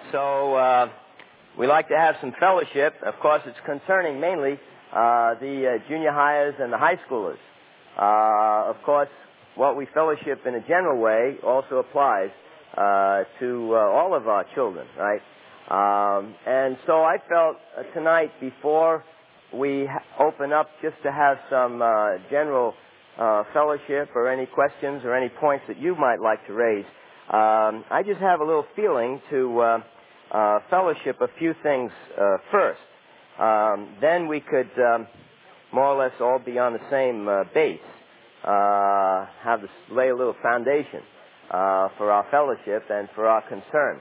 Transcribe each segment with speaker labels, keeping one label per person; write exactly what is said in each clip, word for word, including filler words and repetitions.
Speaker 1: so uh, we like to have some fellowship. Of course, it's concerning mainly uh, the uh, junior highers and the high schoolers. Uh, of course, what we fellowship in a general way also applies uh, to uh, all of our children, right? Um, and so I felt uh, tonight, before we ha- open up just to have some uh, general uh, fellowship or any questions or any points that you might like to raise, um, I just have a little feeling to uh, uh, fellowship a few things uh, first. Um, then we could um, more or less all be on the same uh, base, uh, have to lay a little foundation uh, for our fellowship and for our concern.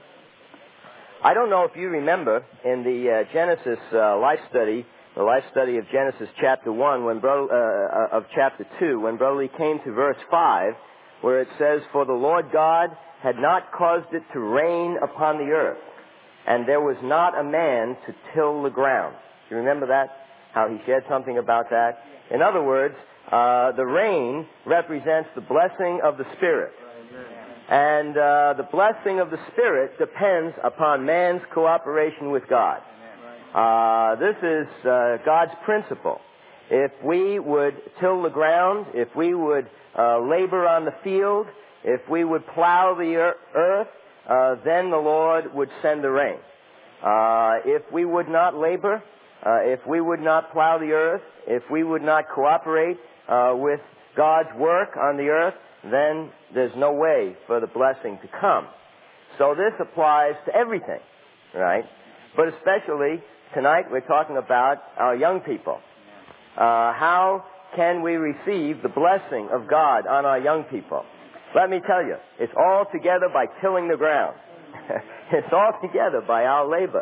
Speaker 1: I don't know if you remember in the uh, Genesis uh, life study, the life study of Genesis chapter one, when Bro, uh, of chapter two, when Brother Lee came to verse five, where it says, "For the Lord God had not caused it to rain upon the earth, and there was not a man to till the ground." Do you remember that? How he shared something about that? In other words, uh, the rain represents the blessing of the Spirit. And uh, the blessing of the Spirit depends upon man's cooperation with God. Uh, this is uh, God's principle. If we would till the ground, if we would uh, labor on the field, if we would plow the earth, uh, then the Lord would send the rain. Uh, if we would not labor, uh, if we would not plow the earth, if we would not cooperate uh, with God's work on the earth, then there's no way for the blessing to come. So this applies to everything, right? But especially tonight we're talking about our young people. Uh, how can we receive the blessing of God on our young people? Let me tell you, it's all together by tilling the ground. It's all together by our labor.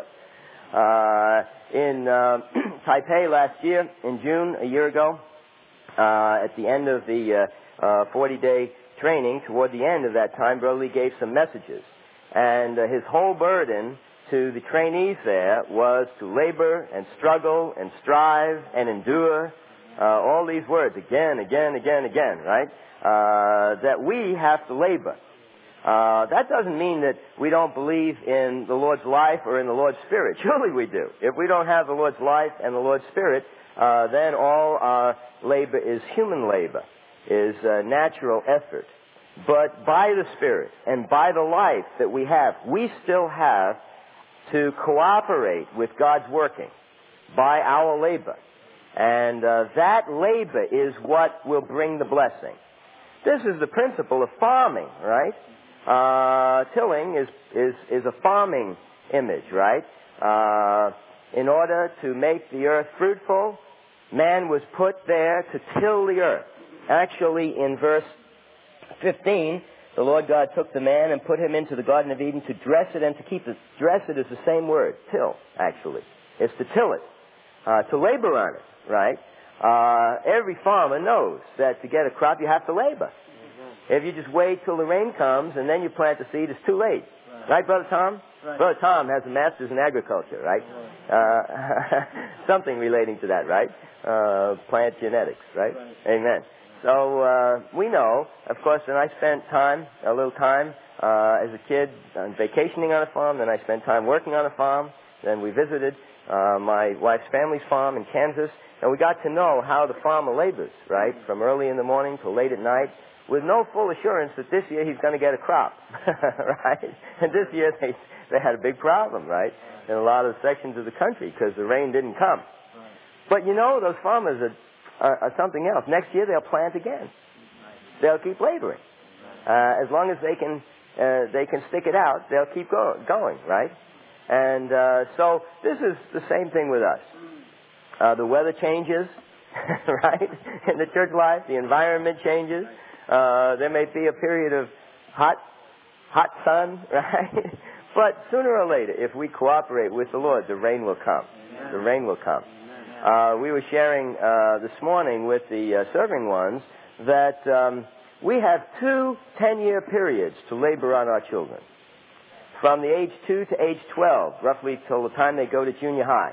Speaker 1: Uh, in uh, Taipei last year, in June, a year ago, uh, at the end of the uh, uh, forty-day training, toward the end of that time, Brother Lee gave some messages. And uh, his whole burden to the trainees there was to labor and struggle and strive and endure. Uh, all these words, again, again, again, again, right? Uh, that we have to labor. Uh, that doesn't mean that we don't believe in the Lord's life or in the Lord's Spirit. Surely we do. If we don't have the Lord's life and the Lord's Spirit, uh, then all our labor is human labor, is uh, natural effort. But by the Spirit and by the life that we have, we still have to cooperate with God's working by our labor. And uh, that labor is what will bring the blessing. This is the principle of farming, right? Uh, tilling is, is, is a farming image, right? Uh, in order to make the earth fruitful, man was put there to till the earth. Actually, in verse fifteen, the Lord God took the man and put him into the Garden of Eden to dress it and to keep it. Dress it is the same word, till, actually. It's to till it, uh, to labor on it, right? Uh, every farmer knows that to get a crop, you have to labor. If you just wait till the rain comes and then you plant the seed, it's too late. Right, right Brother Tom? Right. Brother Tom has a master's in agriculture, right? right. Uh, something relating to that, right? Uh, plant genetics, right? right. Amen. So uh, we know, of course, and I spent time, a little time, uh, as a kid, on vacationing on a farm. Then I spent time working on a farm. Then we visited uh, my wife's family's farm in Kansas. And we got to know how the farmer labors, right, from early in the morning till late at night, with no full assurance that this year he's going to get a crop, right? And this year they, they had a big problem, right, in a lot of sections of the country because the rain didn't come. But you know, those farmers are, are, are something else. Next year they'll plant again. They'll keep laboring. Uh, as long as they can, uh, they can stick it out, they'll keep go- going, right? And uh, so this is the same thing with us. Uh, the weather changes, right, in the church life. The environment changes. Uh, there may be a period of hot, hot sun, right? But sooner or later, if we cooperate with the Lord, the rain will come. Amen. The rain will come. Uh, we were sharing uh, this morning with the uh, serving ones that um, we have two ten-year periods to labor on our children. From the age two to age twelve, roughly till the time they go to junior high.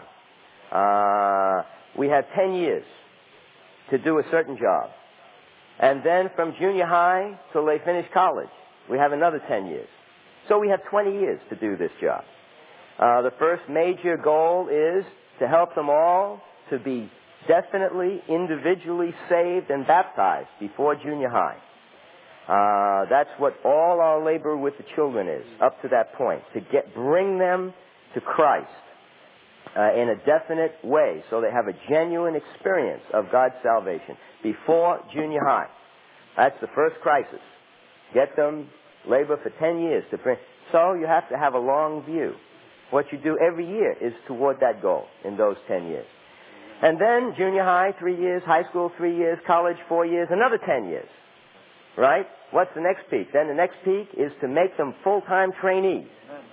Speaker 1: Uh, we have ten years to do a certain job. And then from junior high till they finish college, we have another ten years. So we have twenty years to do this job. Uh, the first major goal is to help them all to be definitely, individually saved and baptized before junior high. Uh, that's what all our labor with the children is, up to that point, to get bring them to Christ uh, in a definite way so they have a genuine experience of God's salvation before junior high. That's the first crisis. Get them, labor for ten years to bring. So you have to have a long view. What you do every year is toward that goal in those ten years. And then junior high, three years, high school, three years, college, four years, another ten years. Right? What's the next peak? Then the next peak is to make them full-time trainees.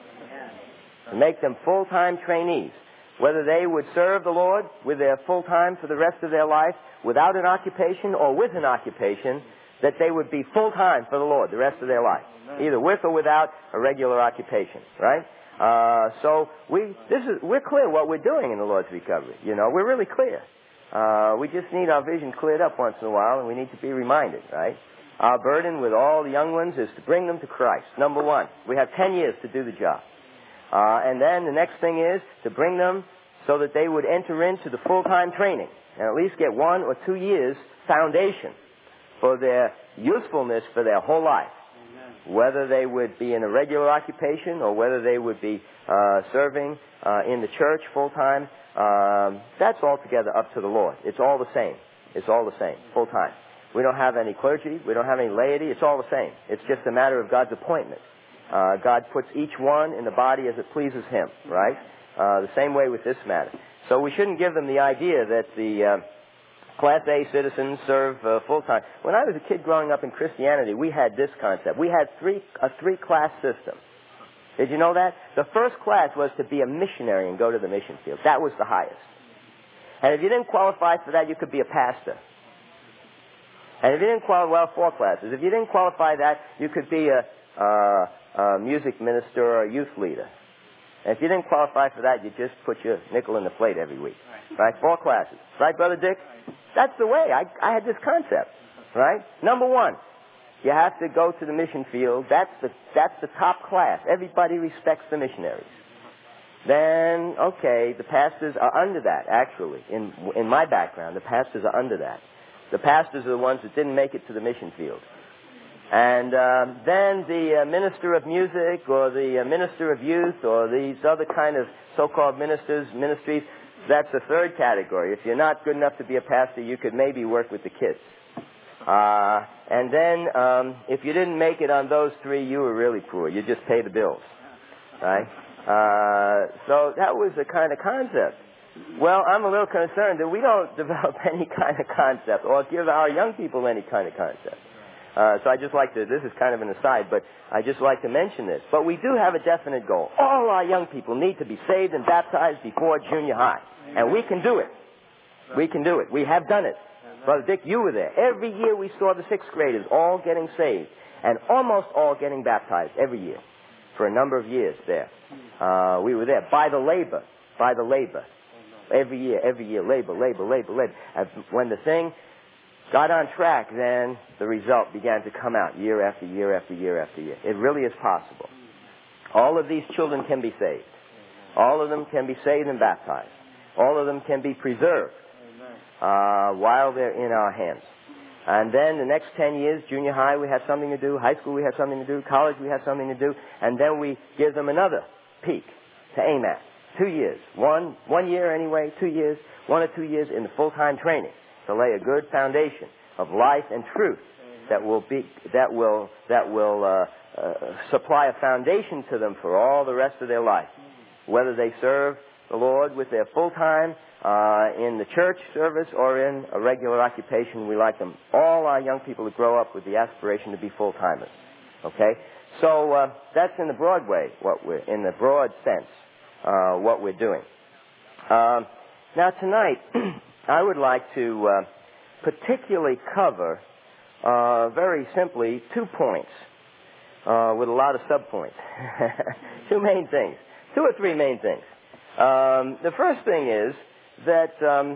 Speaker 1: To make them full-time trainees. Whether they would serve the Lord with their full-time for the rest of their life, without an occupation or with an occupation, that they would be full-time for the Lord the rest of their life. Either with or without a regular occupation. Right? Uh, so we, this is, we're clear what we're doing in the Lord's recovery. You know, we're really clear. Uh, we just need our vision cleared up once in a while, and we need to be reminded, right? Our burden with all the young ones is to bring them to Christ. Number one, we have ten years to do the job. Uh, and then the next thing is to bring them so that they would enter into the full-time training and at least get one or two years foundation for their usefulness for their whole life. Amen. Whether they would be in a regular occupation or whether they would be uh, serving uh, in the church full-time, um, that's altogether up to the Lord. It's all the same. It's all the same, full-time. We don't have any clergy. We don't have any laity. It's all the same. It's just a matter of God's appointment. Uh, God puts each one in the body as it pleases Him, right? Uh, the same way with this matter. So we shouldn't give them the idea that the uh, Class A citizens serve uh, full-time. When I was a kid growing up in Christianity, we had this concept. We had three a three-class system. Did you know that? The first class was to be a missionary and go to the mission field. That was the highest. And if you didn't qualify for that, you could be a pastor. And if you didn't qualify, well, four classes. If you didn't qualify that, you could be a, uh, a music minister or a youth leader. And if you didn't qualify for that, you just put your nickel in the plate every week. Right? Four classes. Right, Brother Dick? That's the way. I, I had this concept. Right? Number one, you have to go to the mission field. That's the, that's the top class. Everybody respects the missionaries. Then, okay, the pastors are under that, actually. In, in my background, the pastors are under that. The pastors are the ones that didn't make it to the mission field. And uh, then the uh, minister of music or the uh, minister of youth or these other kind of so-called ministers, ministries, that's the third category. If you're not good enough to be a pastor, you could maybe work with the kids. Uh, and then um, if you didn't make it on those three, you were really poor. You just pay the bills. Right? Uh, so that was the kind of concept. Well, I'm a little concerned that we don't develop any kind of concept or give our young people any kind of concept. Uh, so I just like to, this is kind of an aside, but I just like to mention this. But we do have a definite goal. All our young people need to be saved and baptized before junior high. And we can do it. We can do it. We have done it. Brother Dick, you were there. Every year we saw the sixth graders all getting saved and almost all getting baptized every year for a number of years there. Uh, we were there by the labor, by the labor. Every year, every year, labor, labor, labor, labor. And when the thing got on track, then the result began to come out year after year after year after year. It really is possible. All of these children can be saved. All of them can be saved and baptized. All of them can be preserved uh, while they're in our hands. And then the next ten years, junior high, we have something to do. High school, we have something to do. College, we have something to do. And then we give them another peak to aim at. Two years. One, one year anyway, two years, one or two years in the full-time training to lay a good foundation of life and truth that will be, that will, that will uh, uh, supply a foundation to them for all the rest of their life. Whether they serve the Lord with their full-time uh, in the church service or in a regular occupation, we like them. All our young people to grow up with the aspiration to be full-timers. Okay? So uh, that's in the broad way, what we're, in the broad sense. Uh, what we're doing. Um, now tonight, I would like to uh, particularly cover, uh, very simply, two points uh, with a lot of subpoints. Two main things. Two or three main things. Um, the first thing is that um,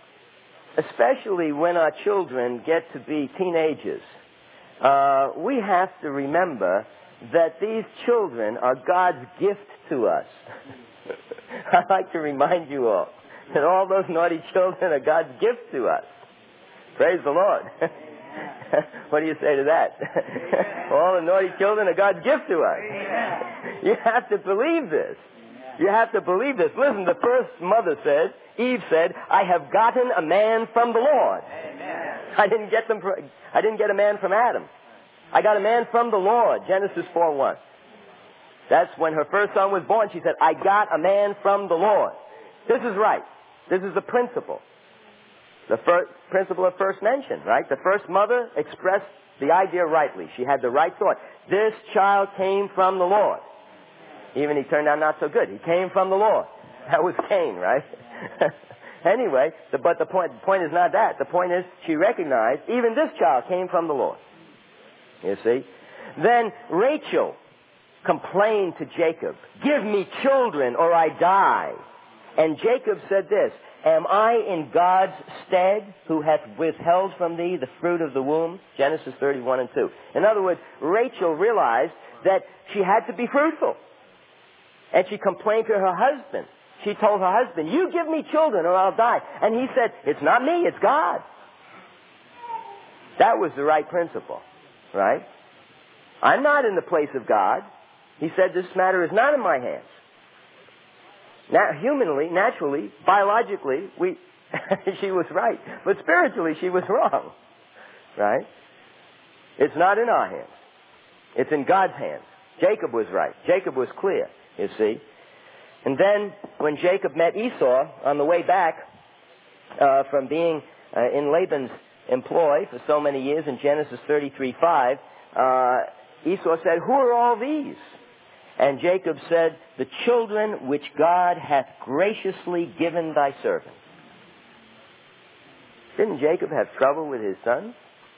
Speaker 1: especially when our children get to be teenagers, uh, we have to remember that these children are God's gift to us. I'd like to remind you all that all those naughty children are God's gift to us. Praise the Lord. What do you say to that? All the naughty children are God's gift to us. You have to believe this. You have to believe this. Listen, the first mother said, Eve said, I have gotten a man from the Lord. I didn't get them. From, I didn't get a man from Adam. I got a man from the Lord. Genesis four one. That's when her first son was born. She said, I got a man from the Lord. This is right. This is the principle. The first principle of first mention, right? The first mother expressed the idea rightly. She had the right thought. This child came from the Lord. Even he turned out not so good. He came from the Lord. That was Cain, right? Anyway, the, but the point, the point is not that. The point is she recognized even this child came from the Lord. You see? Then Rachel complained to Jacob, give me children or I die. And Jacob said this, am I in God's stead who hath withheld from thee the fruit of the womb? Genesis thirty-one and two. In other words, Rachel realized that she had to be fruitful. And she complained to her husband. She told her husband, you give me children or I'll die. And he said, it's not me, it's God. That was the right principle, right? I'm not in the place of God. He said, this matter is not in my hands. Now, humanly, naturally, biologically, we, she was right. But spiritually, she was wrong. Right? It's not in our hands. It's in God's hands. Jacob was right. Jacob was clear, you see. And then, when Jacob met Esau on the way back uh, from being uh, in Laban's employ for so many years in Genesis thirty-three five, uh, Esau said, who are all these? And Jacob said, the children which God hath graciously given thy servant. Didn't Jacob have trouble with his sons?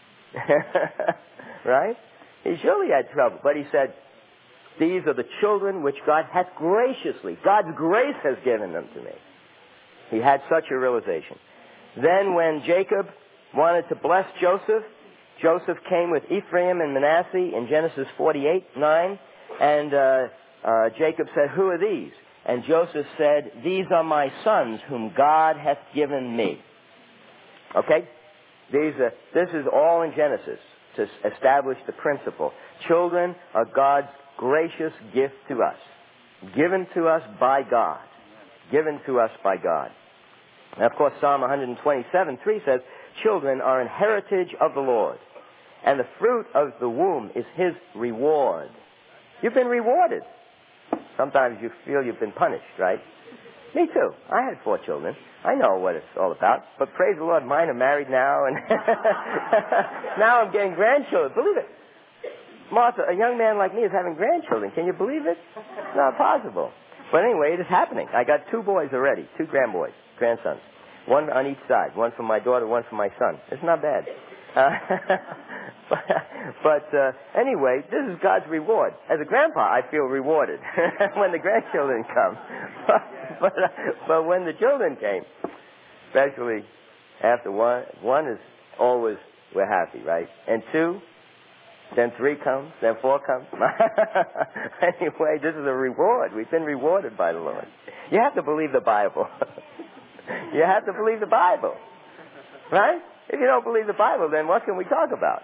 Speaker 1: Right? He surely had trouble. But he said, these are the children which God hath graciously, God's grace has given them to me. He had such a realization. Then when Jacob wanted to bless Joseph, Joseph came with Ephraim and Manasseh in Genesis forty-eight nine. And uh, uh, Jacob said, who are these? And Joseph said, these are my sons whom God hath given me. Okay? These are, this is all in Genesis to establish the principle. Children are God's gracious gift to us. Given to us by God. Given to us by God. And of course, Psalm one twenty-seven three says, children are an heritage of the Lord, and the fruit of the womb is his reward. You've been rewarded. Sometimes you feel you've been punished, right? Me too. I had four children. I know what it's all about. But praise the Lord, mine are married now, and now I'm getting grandchildren. Believe it. Martha, a young man like me is having grandchildren. Can you believe it? It's not possible. But anyway, it is happening. I got two boys already, two grandboys, grandsons. One on each side. One for my daughter, one for my son. It's not bad. Uh, but but uh, anyway, this is God's reward. As a grandpa, I feel rewarded when the grandchildren come. but but, uh, but when the children came, especially after one, one is always, we're happy, right? And two, then three comes, then four comes. Anyway, this is a reward. We've been rewarded by the Lord. You have to believe the Bible. You have to believe the Bible. Right? If you don't believe the Bible, then what can we talk about?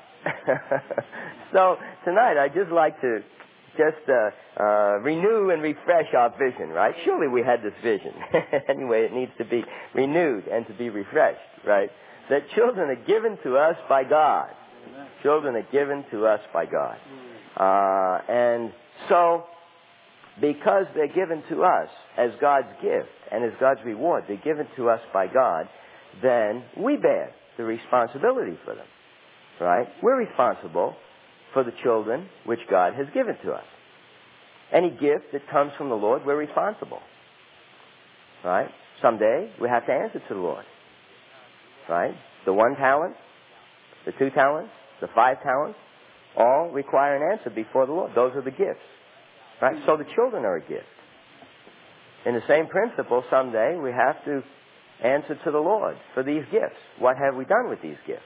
Speaker 1: So tonight I'd just like to just uh, uh, renew and refresh our vision, right? Surely we had this vision. Anyway, it needs to be renewed and to be refreshed, right? That children are given to us by God. Children are given to us by God. Uh, and so, because they're given to us as God's gift and as God's reward, they're given to us by God, then we bear the responsibility for them. Right? We're responsible for the children which God has given to us. Any gift that comes from the Lord, we're responsible. Right? Someday, we have to answer to the Lord. Right? The one talent, the two talents, the five talents, all require an answer before the Lord. Those are the gifts. Right? So the children are a gift. In the same principle, someday we have to answer to the Lord for these gifts. What have we done with these gifts?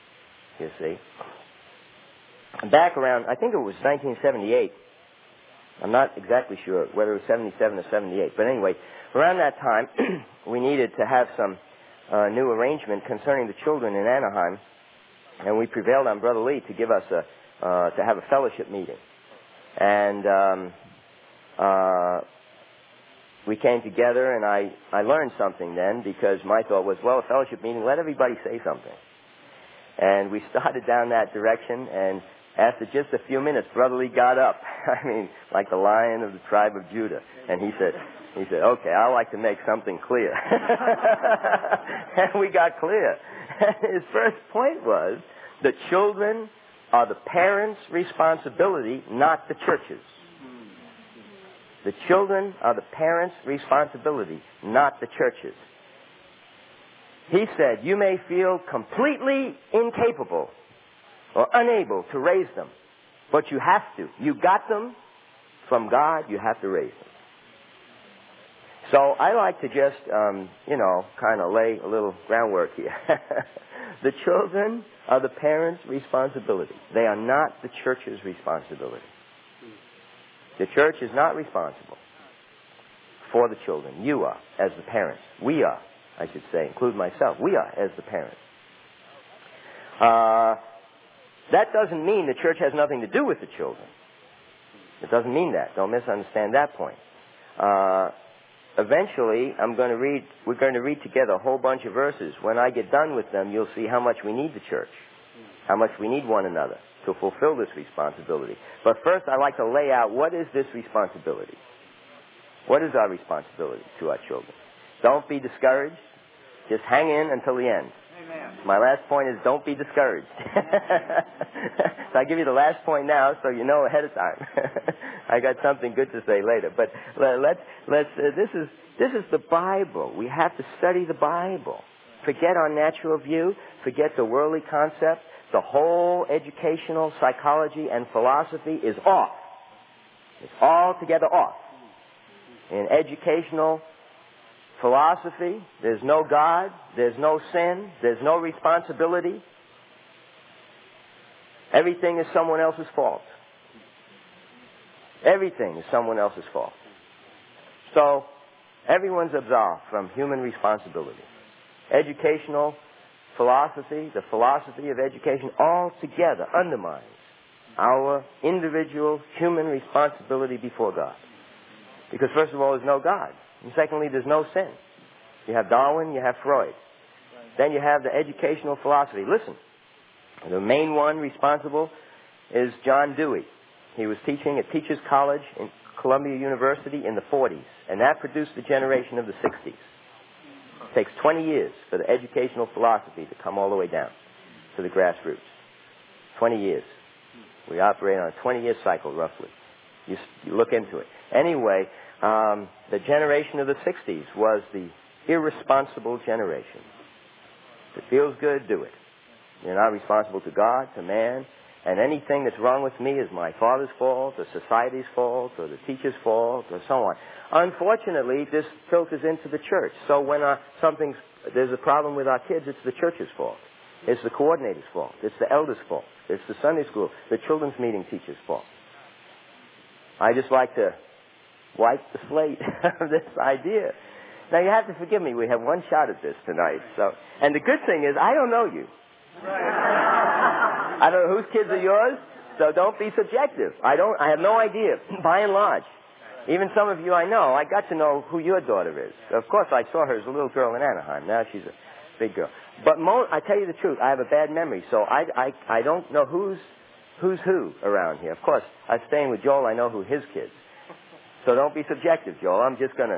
Speaker 1: You see. Back around, I think it was nineteen seventy-eight, I'm not exactly sure whether it was seventy-seven or seventy-eight. But anyway, around that time, we needed to have some uh, new arrangement concerning the children in Anaheim, and we prevailed on Brother Lee to give us a, uh, to have a fellowship meeting. And um, uh, we came together, and I, I learned something then, because my thought was, well, a fellowship meeting, let everybody say something. And we started down that direction, and after just a few minutes, Brother Lee got up. I mean, like the Lion of the tribe of Judah. And he said, he said, okay, I'd like to make something clear. And we got clear. And his first point was, the children are the parents' responsibility, not the church's. The children are the parents' responsibility, not the church's. He said, you may feel completely incapable or unable to raise them, but you have to. You got them from God, you have to raise them. So I like to just, um, you know, kind of lay a little groundwork here. The children are the parents' responsibility. They are not the church's responsibility. The church is not responsible for the children. You are, as the parents. We are, I should say, include myself. We are, as the parents. Uh, that doesn't mean the church has nothing to do with the children. It doesn't mean that. Don't misunderstand that point. Uh, eventually, I'm going to read, we're going to read together a whole bunch of verses. When I get done with them, you'll see how much we need the church, how much we need one another to fulfill this responsibility. But first, I'd like to lay out, what is this responsibility? What is our responsibility to our children? Don't be discouraged. Just hang in until the end. Amen. My last point is, don't be discouraged. So I give you the last point now, so you know ahead of time. I got something good to say later. But let's let's. Uh, this is this is the Bible. We have to study the Bible. Forget our natural view. Forget the worldly concept. The whole educational psychology and philosophy is off. It's altogether off. In educational philosophy, there's no God, there's no sin, there's no responsibility. Everything is someone else's fault. Everything is someone else's fault. So, everyone's absolved from human responsibility. Educational philosophy, the philosophy of education, altogether undermines our individual human responsibility before God. Because first of all, there's no God. And secondly, there's no sin. You have Darwin, you have Freud. Then you have the educational philosophy. Listen, the main one responsible is John Dewey. He was teaching at Teachers College in Columbia University in the forties, and that produced the generation of the sixties. It takes twenty years for the educational philosophy to come all the way down to the grassroots. twenty years. We operate on a twenty-year cycle, roughly. You, you look into it. Anyway, um, the generation of the sixties was the irresponsible generation. If it feels good, do it. You're not responsible to God, to man, and anything that's wrong with me is my father's fault, or society's fault, or the teacher's fault, or so on. Unfortunately, this filters into the church. So when uh, something's, there's a problem with our kids, it's the church's fault. It's the coordinator's fault. It's the elder's fault. It's the Sunday school, the children's meeting teacher's fault. I just like to wipe the slate of this idea. Now, you have to forgive me. We have one shot at this tonight. So, and the good thing is, I don't know you. I don't know whose kids are yours, so don't be subjective. I don't. I have no idea, by and large. Even some of you I know, I got to know who your daughter is. Of course, I saw her as a little girl in Anaheim. Now she's a big girl. But mo- I tell you the truth, I have a bad memory, so I, I, I don't know who's who's who around here. Of course, I'm staying with Joel. I know who his kids. So don't be subjective, Joel. I'm just going to...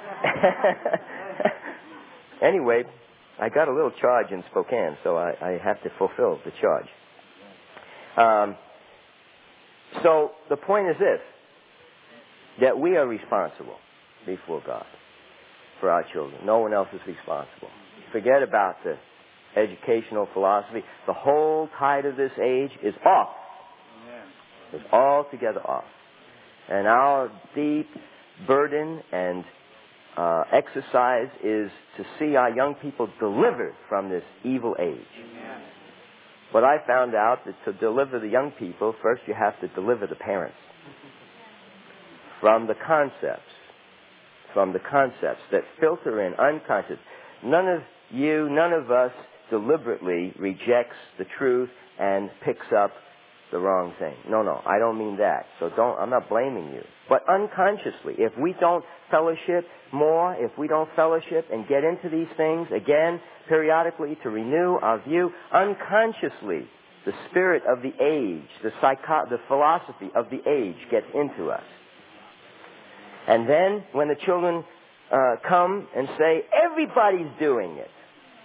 Speaker 1: Anyway, I got a little charge in Spokane, so I, I have to fulfill the charge. Um, so the point is this, that we are responsible before God for our children. No one else is responsible. Forget about the educational philosophy. The whole tide of this age is off. It's altogether off. And our deep burden and uh, exercise is to see our young people delivered from this evil age. Amen. But I found out that to deliver the young people, first you have to deliver the parents. from the concepts, from the concepts that filter in unconscious. None of you, none of us deliberately rejects the truth and picks up the wrong thing. No, no, I don't mean that. So don't, I'm not blaming you. But unconsciously, if we don't fellowship more, if we don't fellowship and get into these things again, periodically to renew our view, unconsciously, the spirit of the age, the psycho- the philosophy of the age gets into us. And then when the children uh, come and say, everybody's doing it.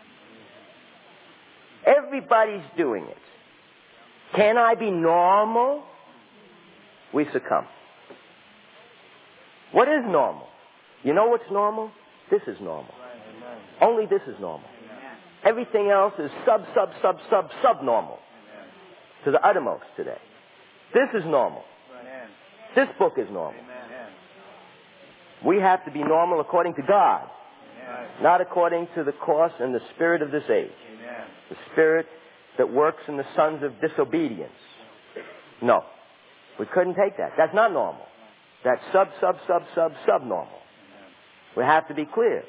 Speaker 1: Everybody's doing it. Can I be normal? We succumb. What is normal? You know what's normal? This is normal. Only this is normal. Everything else is sub, sub, sub, sub, subnormal. To the uttermost today. This is normal. This book is normal. We have to be normal according to God, not according to the course and the spirit of this age. The spirit that works in the sons of disobedience. No. We couldn't take that. That's not normal. That's sub, sub, sub, sub, subnormal. We have to be clear.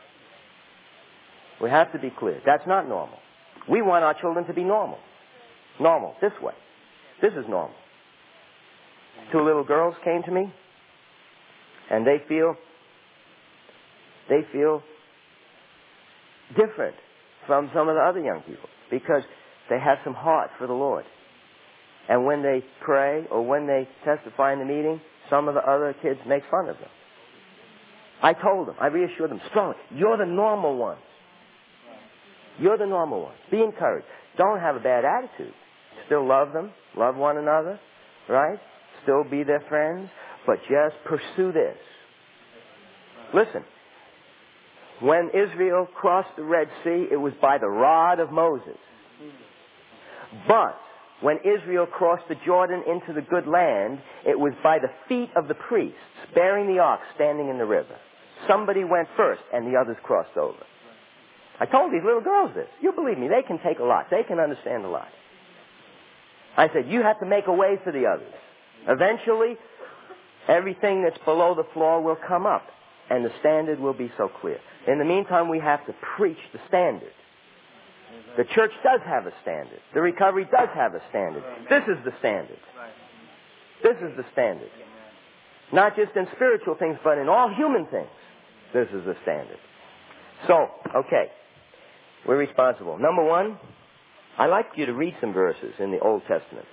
Speaker 1: We have to be clear. That's not normal. We want our children to be normal. Normal. This way. This is normal. Two little girls came to me, and they feel, they feel different from some of the other young people because they have some heart for the Lord. And when they pray or when they testify in the meeting, some of the other kids make fun of them. I told them, I reassured them strongly, you're the normal ones. You're the normal ones. Be encouraged. Don't have a bad attitude. Still love them, love one another, right? Still be their friends, but just pursue this. Listen, when Israel crossed the Red Sea, it was by the rod of Moses. But when Israel crossed the Jordan into the good land, it was by the feet of the priests, bearing the ark, standing in the river. Somebody went first, and the others crossed over. I told these little girls this. You believe me, they can take a lot. They can understand a lot. I said, you have to make a way for the others. Eventually, everything that's below the floor will come up, and the standard will be so clear. In the meantime, we have to preach the standard. The church does have a standard. The recovery does have a standard. This is the standard. This is the standard. Not just in spiritual things, but in all human things. This is the standard. So, okay. We're responsible. Number one, I'd like you to read some verses in the Old Testament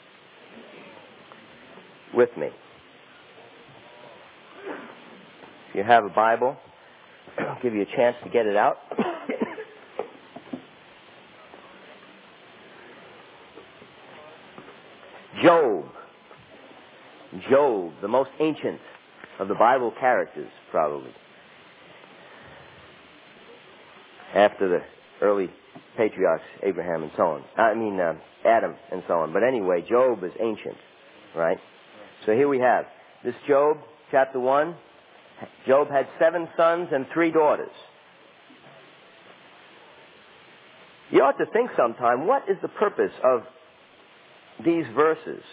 Speaker 1: with me. If you have a Bible, I'll give you a chance to get it out. Job. Job, the most ancient of the Bible characters, probably. After the early patriarchs, Abraham and so on. I mean, uh, Adam and so on. But anyway, Job is ancient, right? So here we have this Job, chapter one. Job had seven sons and three daughters. You ought to think sometime, what is the purpose of these verses?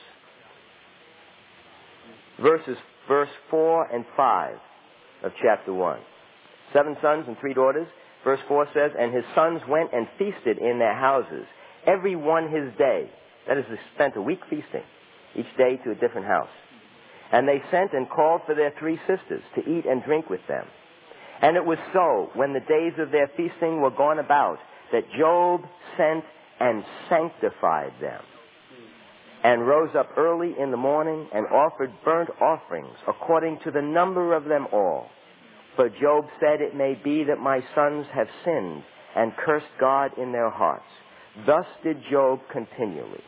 Speaker 1: Verses, verse four and five of chapter one. Seven sons and three daughters. Verse four says, and his sons went and feasted in their houses, every one his day. That is, they spent a week feasting, each day to a different house. And they sent and called for their three sisters to eat and drink with them. And it was so, when the days of their feasting were gone about, that Job sent and sanctified them, and rose up early in the morning and offered burnt offerings according to the number of them all. For Job said, it may be that my sons have sinned and cursed God in their hearts. Thus did Job continually.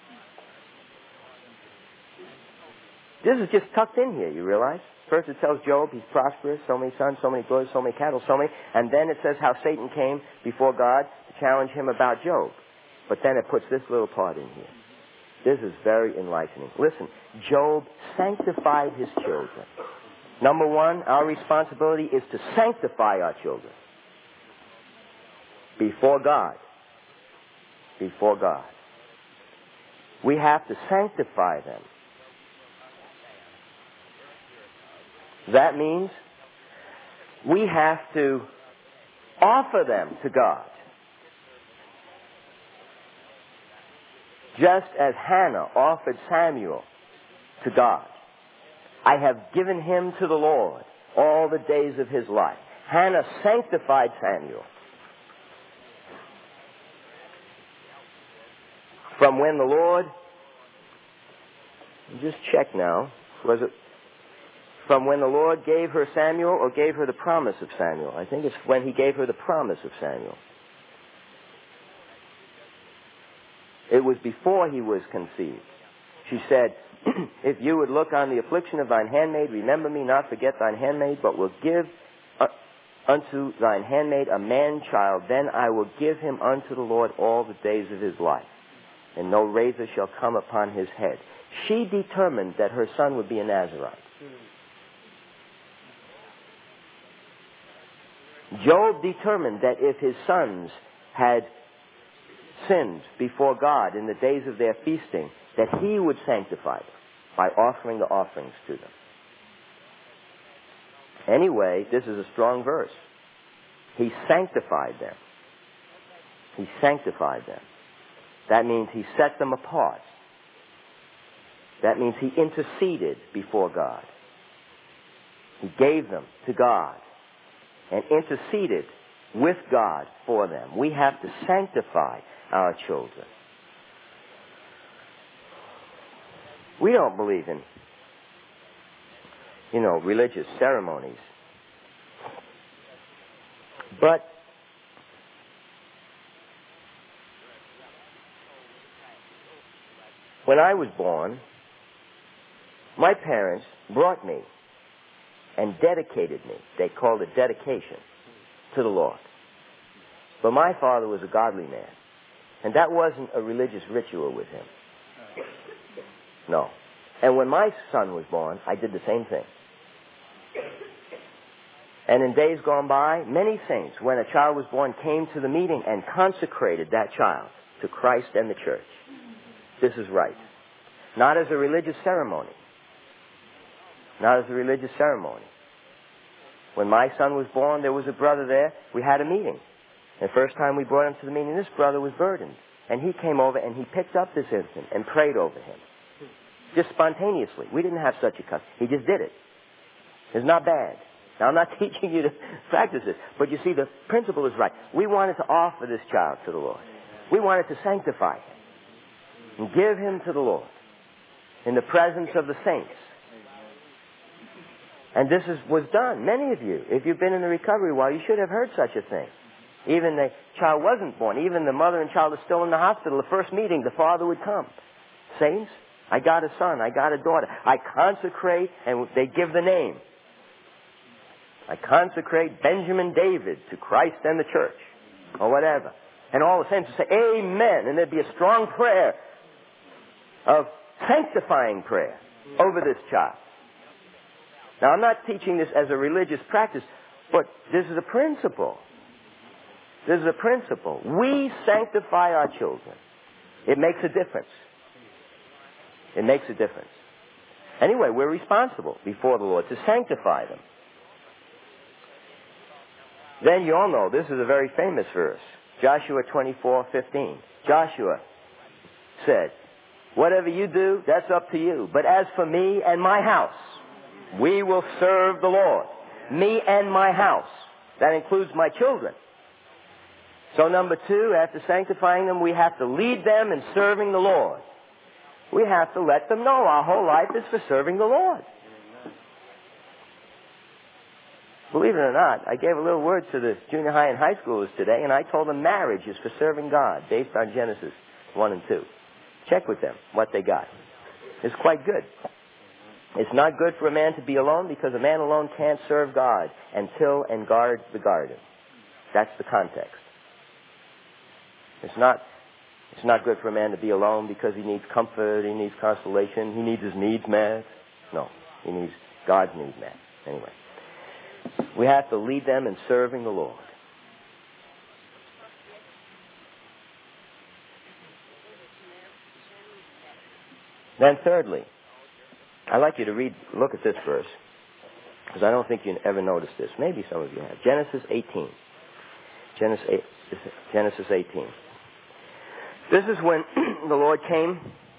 Speaker 1: This is just tucked in here, you realize? First it tells Job he's prosperous, so many sons, so many daughters, so many cattle, so many. And then it says how Satan came before God to challenge him about Job. But then it puts this little part in here. This is very enlightening. Listen, Job sanctified his children. Number one, our responsibility is to sanctify our children before God. Before God. We have to sanctify them. That means we have to offer them to God. Just as Hannah offered Samuel to God. I have given him to the Lord all the days of his life. Hannah sanctified Samuel. From when the Lord, just check now, was it from when the Lord gave her Samuel or gave her the promise of Samuel? I think it's when he gave her the promise of Samuel. It was before he was conceived. She said, if you would look on the affliction of thine handmaid, remember me, not forget thine handmaid, but will give uh, unto thine handmaid a man-child, then I will give him unto the Lord all the days of his life, and no razor shall come upon his head. She determined that her son would be a Nazarite. Job determined that if his sons had sinned before God in the days of their feasting, that he would sanctify them by offering the offerings to them. Anyway, this is a strong verse. He sanctified them. He sanctified them. That means he set them apart. That means he interceded before God. He gave them to God and interceded with God for them. We have to sanctify our children. We don't believe in, you know, religious ceremonies. But when I was born, my parents brought me and dedicated me. They called it dedication to the Lord. But my father was a godly man. And that wasn't a religious ritual with him. No. And when my son was born, I did the same thing. And in days gone by, many saints, when a child was born, came to the meeting and consecrated that child to Christ and the church. This is right. Not as a religious ceremony. Not as a religious ceremony. When my son was born, there was a brother there. We had a meeting. The first time we brought him to the meeting, this brother was burdened. And he came over and he picked up this infant and prayed over him. Just spontaneously. We didn't have such a custom. He just did it. It's not bad. Now, I'm not teaching you to practice this. But you see, the principle is right. We wanted to offer this child to the Lord. We wanted to sanctify him and give him to the Lord in the presence of the saints. And this is, was done. Many of you, if you've been in the recovery while, you should have heard such a thing. Even the child wasn't born. Even the mother and child are still in the hospital. The first meeting, the father would come. Saints, I got a son. I got a daughter. I consecrate, and they give the name. I consecrate Benjamin David to Christ and the church, or whatever. And all the saints would say, amen. And there'd be a strong prayer of sanctifying prayer over this child. Now, I'm not teaching this as a religious practice, but this is a principle. This is a principle. We sanctify our children. It makes a difference. It makes a difference. Anyway, we're responsible before the Lord to sanctify them. Then you all know this is a very famous verse. Joshua twenty-four fifteen. Joshua said, whatever you do, that's up to you. But as for me and my house, we will serve the Lord. Me and my house. That includes my children. So number two, after sanctifying them, we have to lead them in serving the Lord. We have to let them know our whole life is for serving the Lord. Believe it or not, I gave a little word to the junior high and high schoolers today, and I told them marriage is for serving God, based on Genesis one and two. Check with them what they got. It's quite good. It's not good for a man to be alone because a man alone can't serve God and till and guard the garden. That's the context. It's not, it's not good for a man to be alone because he needs comfort, he needs consolation, he needs his needs met. No, he needs God's needs met. Anyway, we have to lead them in serving the Lord. Then thirdly, I'd like you to read, look at this verse. because I don't think you ever noticed this. Maybe some of you have. Genesis eighteen. Genesis, eight, Genesis eighteen. This is when the Lord came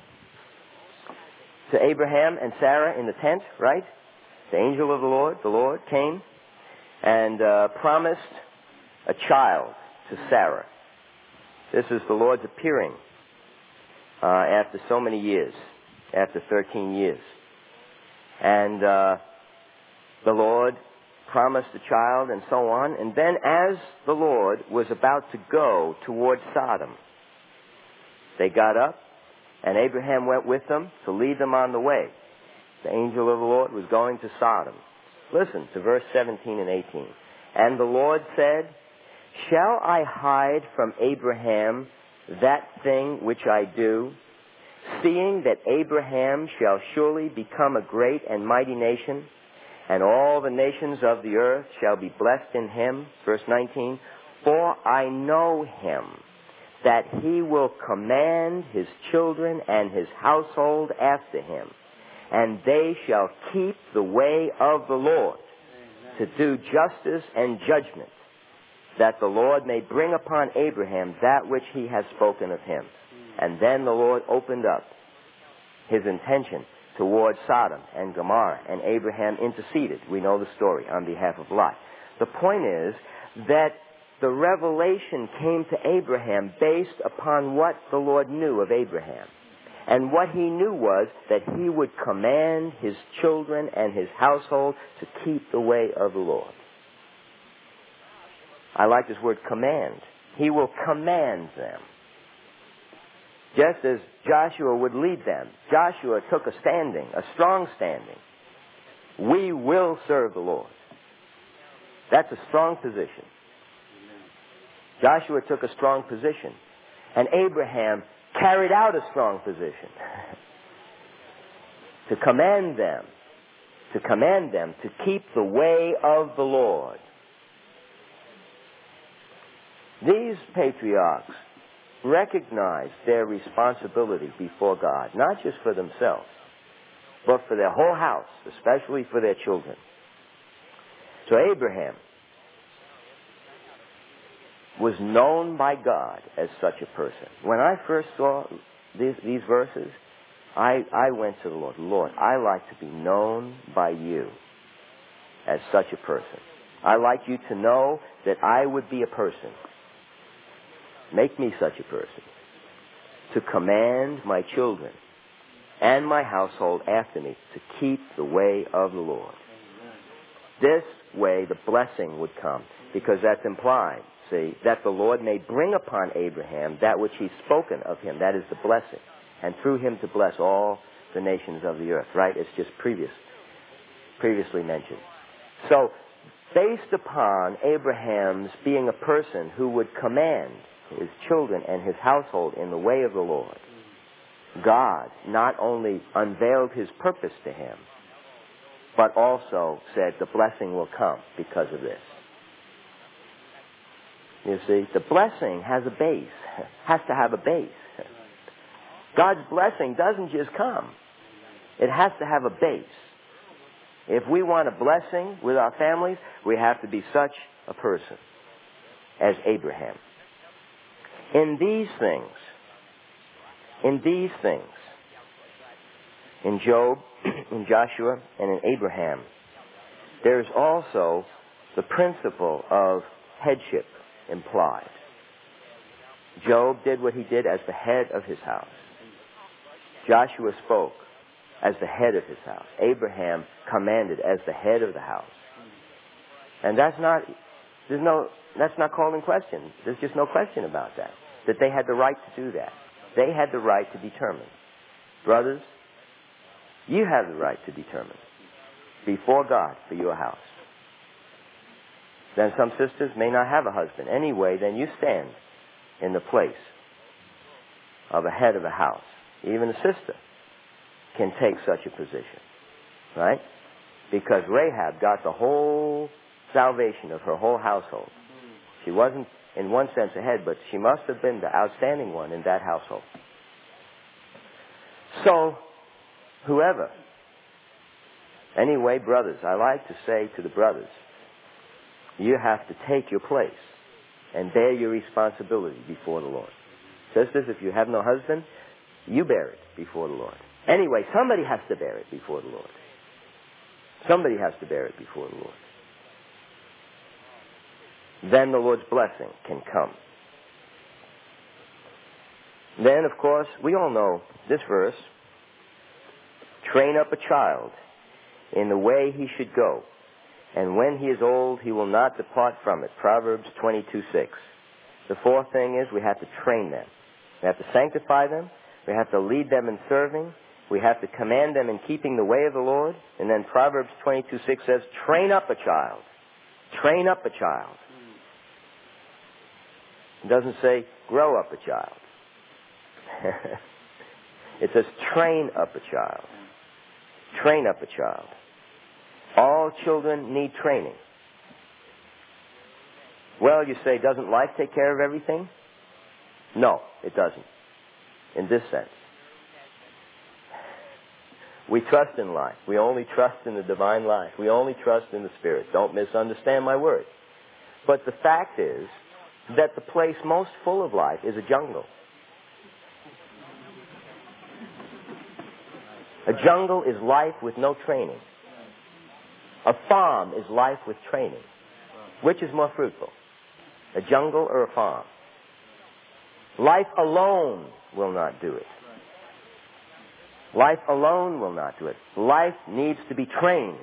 Speaker 1: to Abraham and Sarah in the tent, right? The angel of the Lord, the Lord, came and uh, promised a child to Sarah. This is the Lord's appearing uh, after so many years, after thirteen years. And uh, the Lord promised a child and so on. And then as the Lord was about to go towards Sodom, they got up and Abraham went with them to lead them on the way. The angel of the Lord was going to Sodom. Listen to verse seventeen and eighteen. And the Lord said, shall I hide from Abraham that thing which I do, seeing that Abraham shall surely become a great and mighty nation, and all the nations of the earth shall be blessed in him? Verse nineteen, for I know him, that he will command his children and his household after him, and they shall keep the way of the Lord, to do justice and judgment, that the Lord may bring upon Abraham that which he has spoken of him. And then the Lord opened up his intention towards Sodom and Gomorrah, and Abraham interceded. We know the story on behalf of Lot. The point is that the revelation came to Abraham based upon what the Lord knew of Abraham. And what he knew was that he would command his children and his household to keep the way of the Lord. I like this word command. He will command them. Just as Joshua would lead them. Joshua took a standing, a strong standing. We will serve the Lord. That's a strong position. Joshua took a strong position. And Abraham carried out a strong position. To command them, to command them to keep the way of the Lord. These patriarchs recognized their responsibility before God, not just for themselves, but for their whole house, especially for their children. So Abraham was known by God as such a person. When I first saw these, these verses, I, I went to the Lord. Lord, I like to be known by you as such a person. I like you to know that I would be a person. Make me such a person to command my children and my household after me to keep the way of the Lord. This way the blessing would come, because that's implied, see, that the Lord may bring upon Abraham that which he's spoken of him, that is the blessing, and through him to bless all the nations of the earth, right? It's just previous, previously mentioned. So, based upon Abraham's being a person who would command his children and his household in the way of the Lord, God not only unveiled his purpose to him, but also said the blessing will come because of this. You see, the blessing has a base, has to have a base. God's blessing doesn't just come. It has to have a base. If we want a blessing with our families, we have to be such a person as Abraham. In these things, in these things, in Job, in Joshua, and in Abraham, there's also the principle of headship implied. Job did what he did as the head of his house. Joshua spoke as the head of his house. Abraham commanded as the head of the house. And that's not, there's no, that's not called in question. There's just no question about that. That they had the right to do that. They had the right to determine. Brothers, you have the right to determine before God for your house. Then some sisters may not have a husband. Anyway, then you stand in the place of a head of a house. Even a sister can take such a position. Right? Because Rahab got the whole salvation of her whole household. She wasn't, in one sense, ahead, but she must have been the outstanding one in that household. So, whoever Anyway, brothers, I like to say to the brothers, you have to take your place and bear your responsibility before the Lord. Just as if you have no husband, you bear it before the Lord. Anyway, somebody has to bear it before the Lord. Somebody has to bear it before the Lord. Then the Lord's blessing can come. Then, of course, we all know this verse. Train up a child in the way he should go, and when he is old, he will not depart from it. Proverbs twenty-two six. The fourth thing is we have to train them. We have to sanctify them. We have to lead them in serving. We have to command them in keeping the way of the Lord. And then Proverbs twenty-two six says, train up a child. Train up a child. It doesn't say, grow up a child. It says, train up a child. Train up a child. All children need training. Well, you say, doesn't life take care of everything? No, it doesn't. In this sense. We trust in life. We only trust in the divine life. We only trust in the Spirit. Don't misunderstand my words. But the fact is that the place most full of life is a jungle. A jungle is life with no training. A farm is life with training. Which is more fruitful? A jungle or a farm? Life alone will not do it. Life alone will not do it. Life needs to be trained.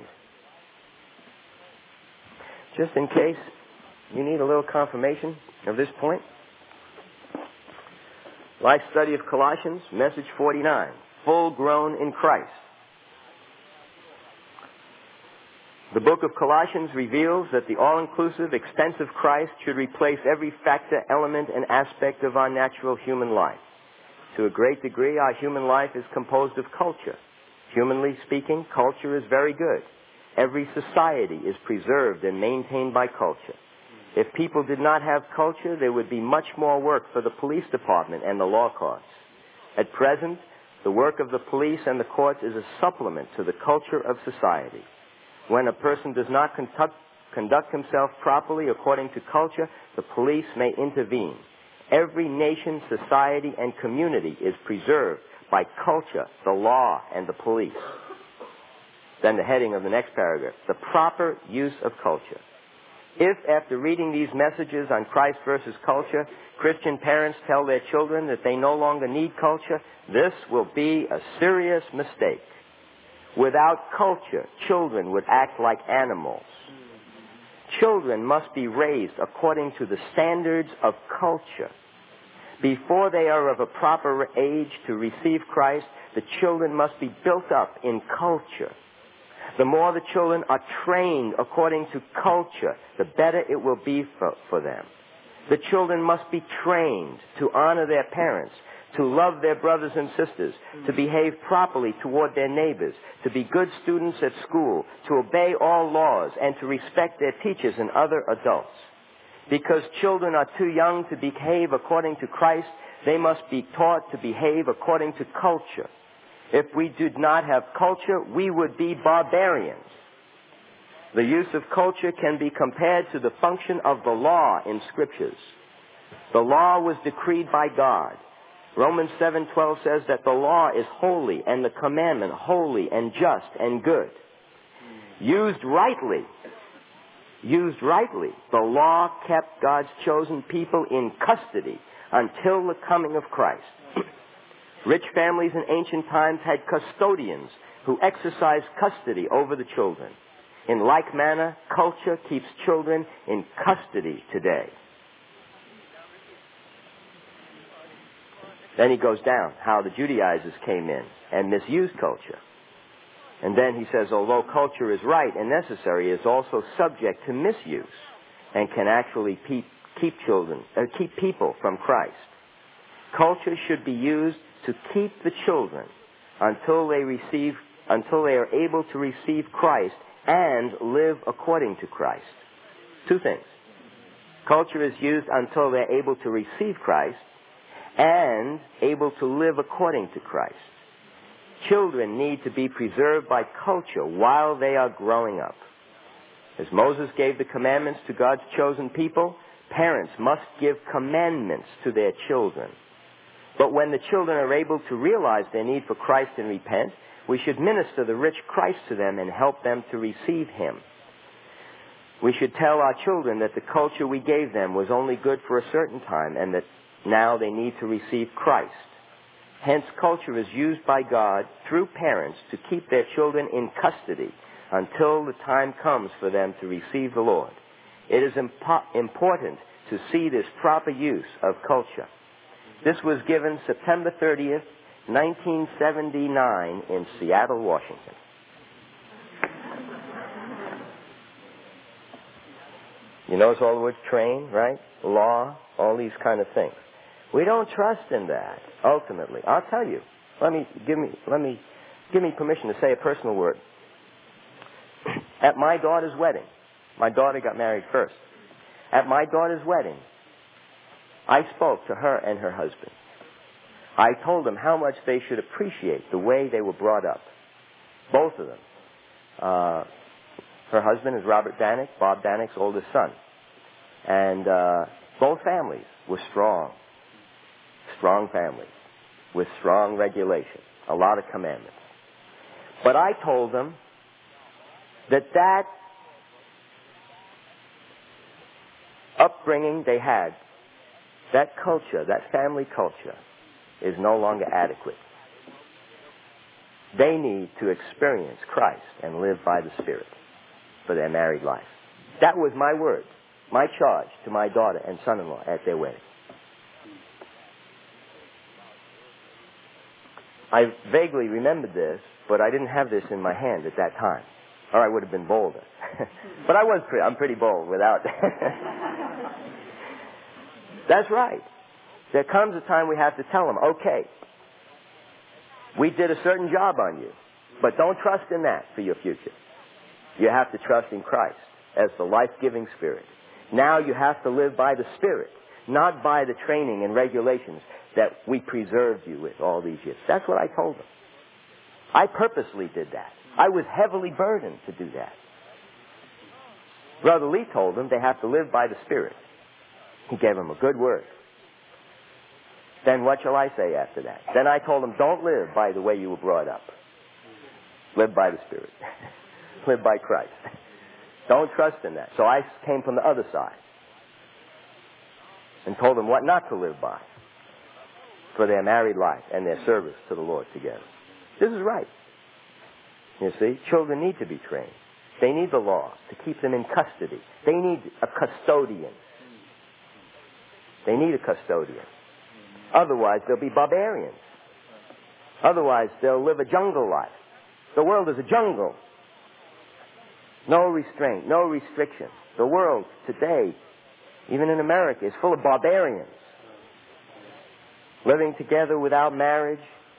Speaker 1: Just in case you need a little confirmation of this point. Life study of Colossians, message forty-nine. Full grown in Christ. The book of Colossians reveals that the all-inclusive, extensive Christ should replace every factor, element, and aspect of our natural human life. To a great degree, our human life is composed of culture. Humanly speaking, culture is very good. Every society is preserved and maintained by culture. If people did not have culture, there would be much more work for the police department and the law courts. At present, the work of the police and the courts is a supplement to the culture of society. When a person does not conduct, conduct himself properly according to culture, the police may intervene. Every nation, society, and community is preserved by culture, the law, and the police. Then the heading of the next paragraph, the proper use of culture. If, after reading these messages on Christ versus culture, Christian parents tell their children that they no longer need culture, this will be a serious mistake. Without culture, children would act like animals. Children must be raised according to the standards of culture. Before they are of a proper age to receive Christ, the children must be built up in culture. The more the children are trained according to culture, the better it will be for, for them. The children must be trained to honor their parents, to love their brothers and sisters, to behave properly toward their neighbors, to be good students at school, to obey all laws, and to respect their teachers and other adults. Because children are too young to behave according to Christ, they must be taught to behave according to culture. If we did not have culture, we would be barbarians. The use of culture can be compared to the function of the law in Scriptures. The law was decreed by God. Romans seven twelve says that the law is holy and the commandment holy and just and good. Used rightly, used rightly, the law kept God's chosen people in custody until the coming of Christ. Rich families in ancient times had custodians who exercised custody over the children. In like manner, culture keeps children in custody today. Then he goes down, how the Judaizers came in and misused culture. And then he says, although culture is right and necessary, it is also subject to misuse and can actually keep, keep children, uh, keep people from Christ. Culture should be used to keep the children until they receive, until they are able to receive Christ and live according to Christ. Two things. Culture is used until they're able to receive Christ and able to live according to Christ. Children need to be preserved by culture while they are growing up. As Moses gave the commandments to God's chosen people, parents must give commandments to their children. But when the children are able to realize their need for Christ and repent, we should minister the rich Christ to them and help them to receive Him. We should tell our children that the culture we gave them was only good for a certain time and that now they need to receive Christ. Hence, culture is used by God through parents to keep their children in custody until the time comes for them to receive the Lord. It is impo- important to see this proper use of culture. This was given September thirtieth, nineteen seventy-nine in Seattle, Washington. You notice all the words train, right? Law, all these kind of things. We don't trust in that, ultimately. I'll tell you. Let me, give me, let me, give me permission to say a personal word. At my daughter's wedding, my daughter got married first. At my daughter's wedding, I spoke to her and her husband. I told them how much they should appreciate the way they were brought up. Both of them. Uh, her husband is Robert Danick, Bob Danick's oldest son. And uh, both families were strong. Strong families with strong regulation, a lot of commandments. But I told them that that upbringing they had, that culture, that family culture, is no longer adequate. They need to experience Christ and live by the Spirit for their married life. That was my word, my charge to my daughter and son-in-law at their wedding. I vaguely remembered this, but I didn't have this in my hand at that time, or I would have been bolder. But I was pretty, I'm pretty bold without. That's right. There comes a time we have to tell them, okay, we did a certain job on you, but don't trust in that for your future. You have to trust in Christ as the life-giving Spirit. Now you have to live by the Spirit, not by the training and regulations that we preserved you with all these years. That's what I told them. I purposely did that. I was heavily burdened to do that. Brother Lee told them they have to live by the Spirit. He gave them a good word. Then what shall I say after that? Then I told them, don't live by the way you were brought up. Live by the Spirit. Live by Christ. Don't trust in that. So I came from the other side and told them what not to live by for their married life and their service to the Lord together. This is right. You see, children need to be trained. They need the law to keep them in custody. They need a custodian. They need a custodian. Otherwise, they'll be barbarians. Otherwise, they'll live a jungle life. The world is a jungle. No restraint, no restriction. The world today, even in America, is full of barbarians. Living together without marriage.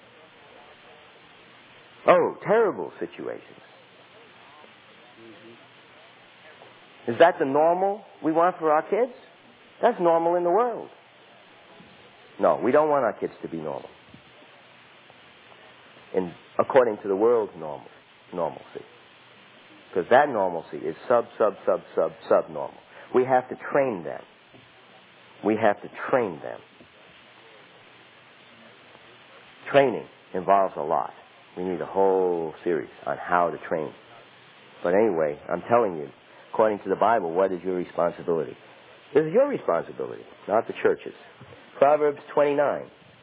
Speaker 1: Oh, terrible situations. Is that the normal we want for our kids? That's normal in the world. No, we don't want our kids to be normal. In, according to the world's normal, normalcy. Because that normalcy is sub, sub, sub, sub, subnormal. We have to train them. We have to train them. Training involves a lot. We need a whole series on how to train. But anyway, I'm telling you, according to the Bible, what is your responsibility? This is your responsibility, not the church's. Proverbs twenty-nine.